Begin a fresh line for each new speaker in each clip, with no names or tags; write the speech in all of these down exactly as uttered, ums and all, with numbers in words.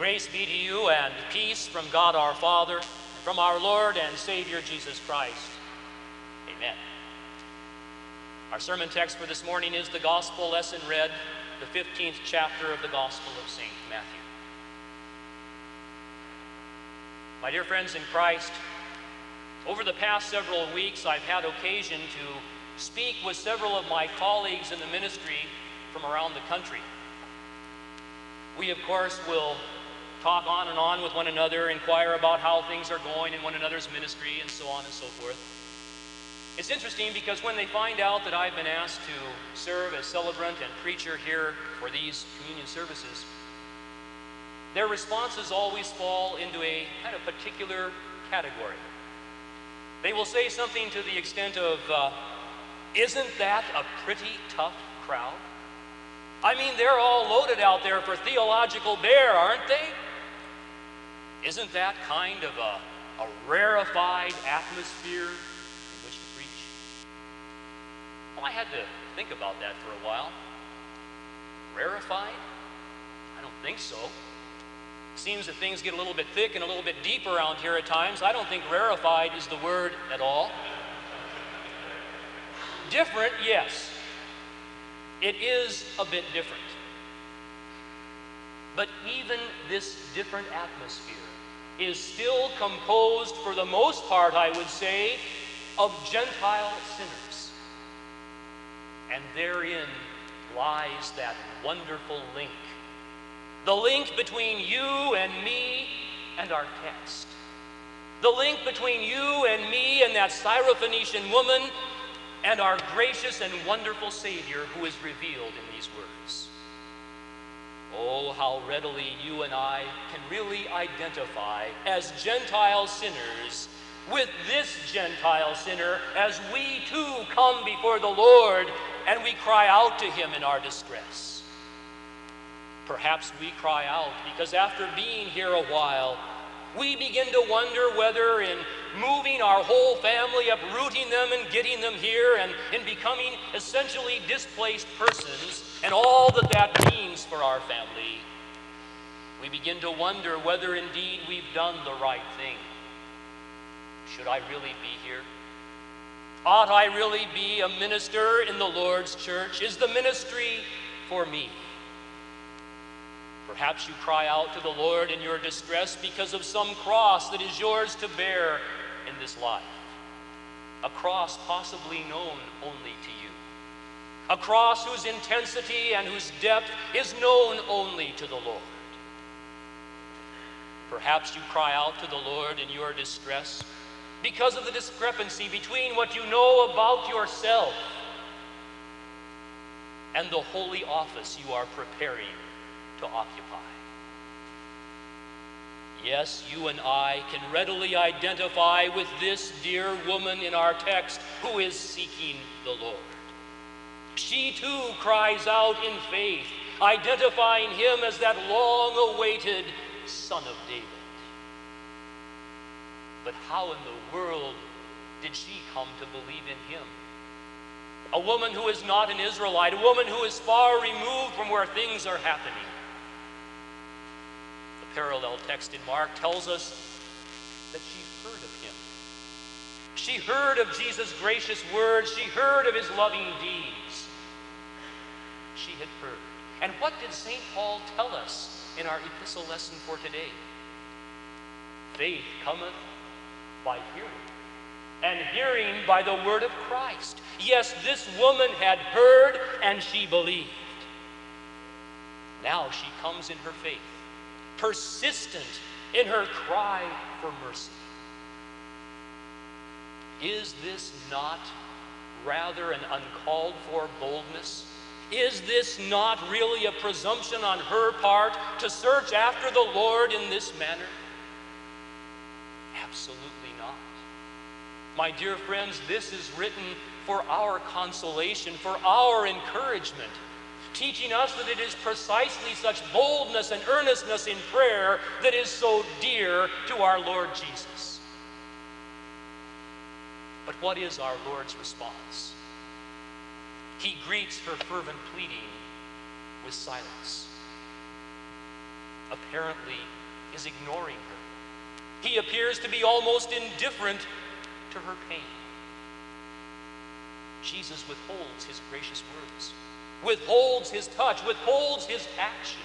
Grace be to you and peace from God our Father, and from our Lord and Savior Jesus Christ. Amen. Our sermon text for this morning is the gospel lesson read, the fifteenth chapter of the Gospel of Saint Matthew. My dear friends in Christ, over the past several weeks I've had occasion to speak with several of my colleagues in the ministry from around the country. We, of course, will talk on and on with one another, inquire about how things are going in one another's ministry, and so on and so forth. It's interesting because when they find out that I've been asked to serve as celebrant and preacher here for these communion services, their responses always fall into a kind of particular category. They will say something to the extent of, uh, isn't that a pretty tough crowd? I mean, they're all loaded out there for theological bear, aren't they? Isn't that kind of a, a rarefied atmosphere in which to preach? Well, I had to think about that for a while. Rarefied? I don't think so. Seems that things get a little bit thick and a little bit deep around here at times. I don't think rarefied is the word at all. Different, yes. It is a bit different. But even this different atmosphere is still composed, for the most part, I would say, of Gentile sinners. And therein lies that wonderful link. The link between you and me and our text. The link between you and me and that Syrophoenician woman and our gracious and wonderful Savior who is revealed in these words. Oh, how readily you and I can really identify as Gentile sinners with this Gentile sinner as we too come before the Lord and we cry out to Him in our distress. Perhaps we cry out because after being here a while, we begin to wonder whether in moving our whole family, uprooting them and getting them here, and in becoming essentially displaced persons, and all that that means for our family, we begin to wonder whether indeed we've done the right thing. Should I really be here? Ought I really be a minister in the Lord's church? Is the ministry for me? Perhaps you cry out to the Lord in your distress because of some cross that is yours to bear in this life. A cross possibly known only to you. A cross whose intensity and whose depth is known only to the Lord. Perhaps you cry out to the Lord in your distress because of the discrepancy between what you know about yourself and the holy office you are preparing to occupy. Yes, you and I can readily identify with this dear woman in our text who is seeking the Lord. She too cries out in faith, identifying Him as that long-awaited Son of David. But how in the world did she come to believe in Him? A woman who is not an Israelite, a woman who is far removed from where things are happening. Parallel text in Mark tells us that she heard of Him. She heard of Jesus' gracious words. She heard of His loving deeds. She had heard. And what did Saint Paul tell us in our epistle lesson for today? Faith cometh by hearing, and hearing by the word of Christ. Yes, this woman had heard and she believed. Now she comes in her faith, persistent in her cry for mercy. Is this not rather an uncalled for boldness? Is this not really a presumption on her part to search after the Lord in this manner? Absolutely not. My dear friends, this is written for our consolation, for our encouragement, teaching us that it is precisely such boldness and earnestness in prayer that is so dear to our Lord Jesus. But what is our Lord's response? He greets her fervent pleading with silence. apparently is ignoring her. He appears to be almost indifferent to her pain. Jesus withholds his gracious words, withholds his touch, withholds his action.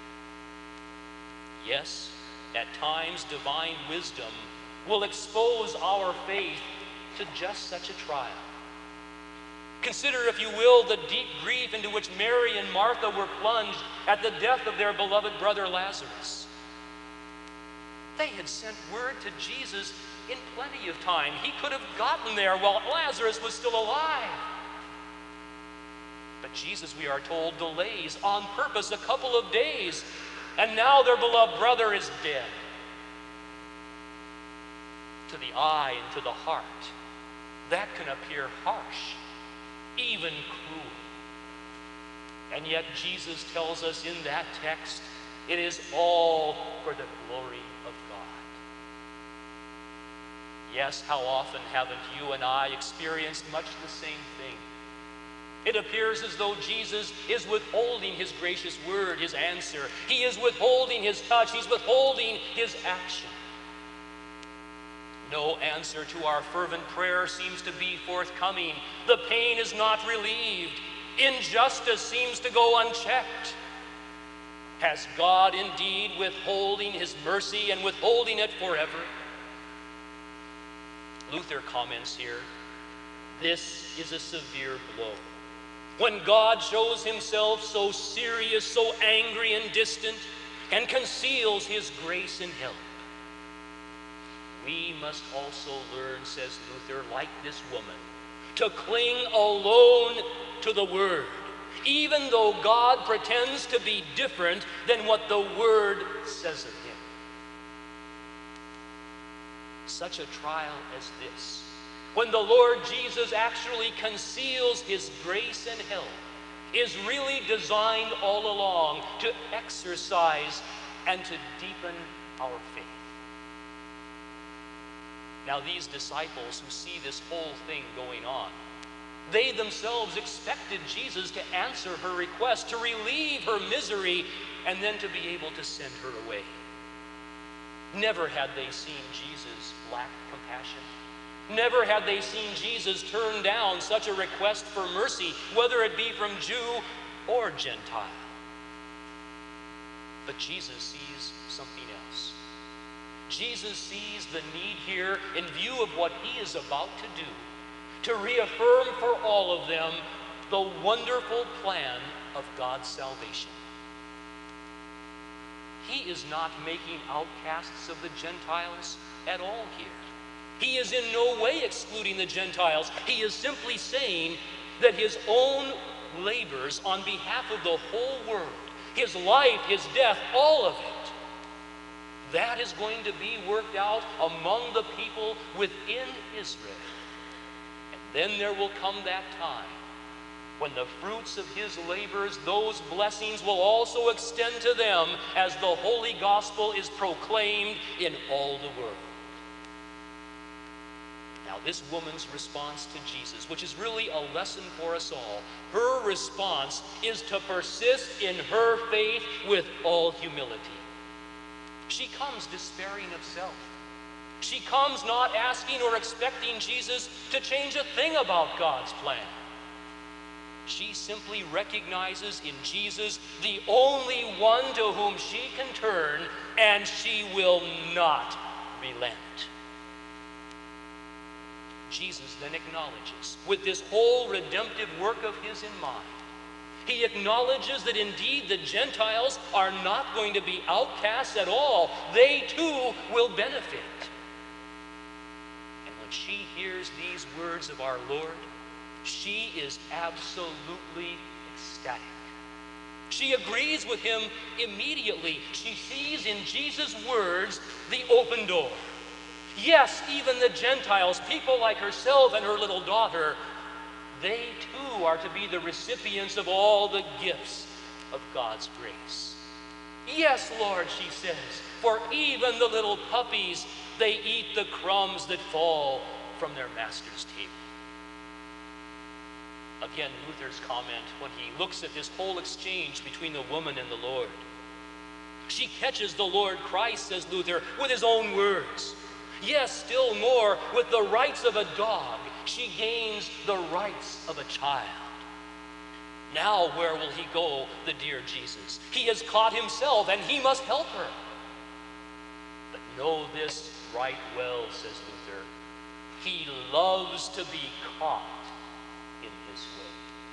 Yes, at times divine wisdom will expose our faith to just such a trial. Consider, if you will, the deep grief into which Mary and Martha were plunged at the death of their beloved brother Lazarus. They had sent word to Jesus in plenty of time. He could have gotten there while Lazarus was still alive. But Jesus, we are told, delays on purpose a couple of days, and now their beloved brother is dead. To the eye and to the heart, that can appear harsh, even cruel. And yet Jesus tells us in that text, it is all for the glory of God. Yes, how often haven't you and I experienced much the same thing? It appears as though Jesus is withholding his gracious word, his answer. He is withholding his touch. He's withholding his action. No answer to our fervent prayer seems to be forthcoming. The pain is not relieved. Injustice seems to go unchecked. Has God indeed withholding his mercy and withholding it forever? Luther comments here, this is a severe blow. When God shows himself so serious, so angry and distant, and conceals his grace and help, we must also learn, says Luther, like this woman, to cling alone to the Word, even though God pretends to be different than what the Word says of him. Such a trial as this, when the Lord Jesus actually conceals his grace and help, is really designed all along to exercise and to deepen our faith. Now, these disciples who see this whole thing going on, they themselves expected Jesus to answer her request, to relieve her misery, and then to be able to send her away. Never had they seen Jesus lack compassion. Never had they seen Jesus turn down such a request for mercy, whether it be from Jew or Gentile. But Jesus sees something else. Jesus sees the need here in view of what he is about to do, to reaffirm for all of them the wonderful plan of God's salvation. He is not making outcasts of the Gentiles at all here. He is in no way excluding the Gentiles. He is simply saying that his own labors on behalf of the whole world, his life, his death, all of it, that is going to be worked out among the people within Israel. And then there will come that time when the fruits of his labors, those blessings will also extend to them as the holy gospel is proclaimed in all the world. Now, this woman's response to Jesus, which is really a lesson for us all, her response is to persist in her faith with all humility. She comes despairing of self. She comes not asking or expecting Jesus to change a thing about God's plan. She simply recognizes in Jesus the only one to whom she can turn, and she will not relent. Jesus then acknowledges, with this whole redemptive work of his in mind, he acknowledges that indeed the Gentiles are not going to be outcasts at all. They too will benefit. And when she hears these words of our Lord, she is absolutely ecstatic. She agrees with him immediately. She sees in Jesus' words the open door. Yes, even the Gentiles, people like herself and her little daughter, they too are to be the recipients of all the gifts of God's grace. Yes, Lord, she says, for even the little puppies, they eat the crumbs that fall from their master's table. Again, Luther's comment when he looks at this whole exchange between the woman and the Lord. She catches the Lord Christ, says Luther, with his own words. Yes, still more, with the rights of a dog, she gains the rights of a child. Now where will he go, the dear Jesus? He has caught himself, and he must help her. But know this right well, says Luther, he loves to be caught in this way.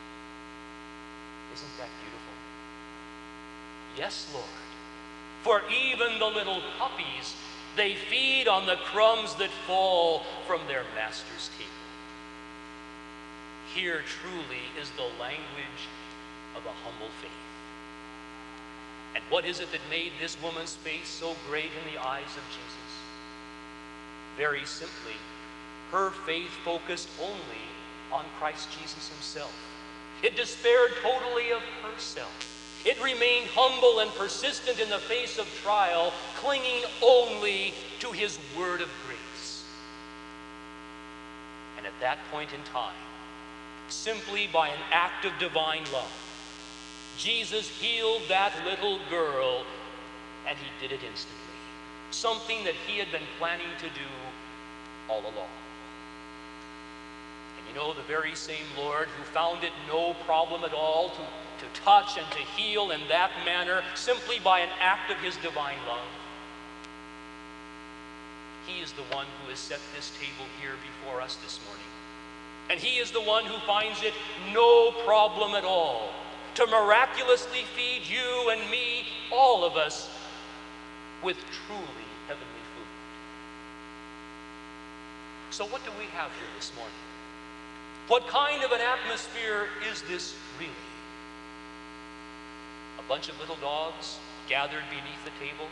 Isn't that beautiful? Yes, Lord. For even the little puppies, they feed on the crumbs that fall from their master's table. Here truly is the language of a humble faith. And what is it that made this woman's faith so great in the eyes of Jesus? Very simply, her faith focused only on Christ Jesus himself. It despaired totally of herself. It remained humble and persistent in the face of trial, clinging only to his word of grace. And at that point in time, simply by an act of divine love, Jesus healed that little girl, and he did it instantly. Something that he had been planning to do all along. And you know, the very same Lord who found it no problem at all to, to touch and to heal in that manner, simply by an act of his divine love, he is the one who has set this table here before us this morning. And he is the one who finds it no problem at all to miraculously feed you and me, all of us, with truly heavenly food. So what do we have here this morning? What kind of an atmosphere is this really? A bunch of little dogs gathered beneath the table?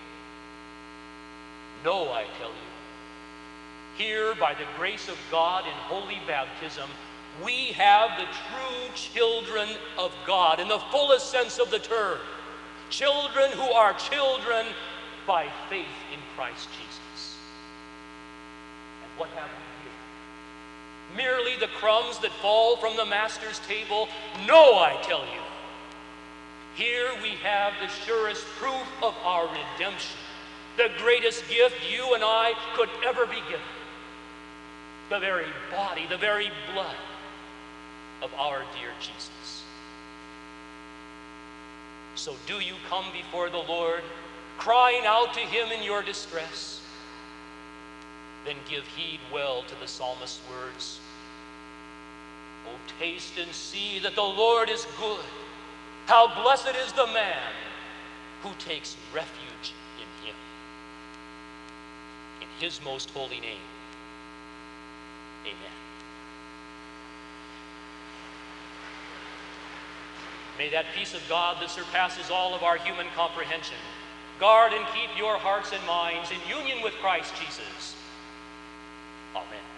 No, I tell you. Here, by the grace of God in holy baptism, we have the true children of God in the fullest sense of the term. Children who are children by faith in Christ Jesus. And what have we here? Merely the crumbs that fall from the master's table? No, I tell you. Here we have the surest proof of our redemption, the greatest gift you and I could ever be given. The very body, the very blood of our dear Jesus. So do you come before the Lord, crying out to him in your distress? Then give heed well to the psalmist's words. Oh, taste and see that the Lord is good. How blessed is the man who takes refuge in him. In his most holy name, amen. May that peace of God that surpasses all of our human comprehension guard and keep your hearts and minds in union with Christ Jesus. Amen.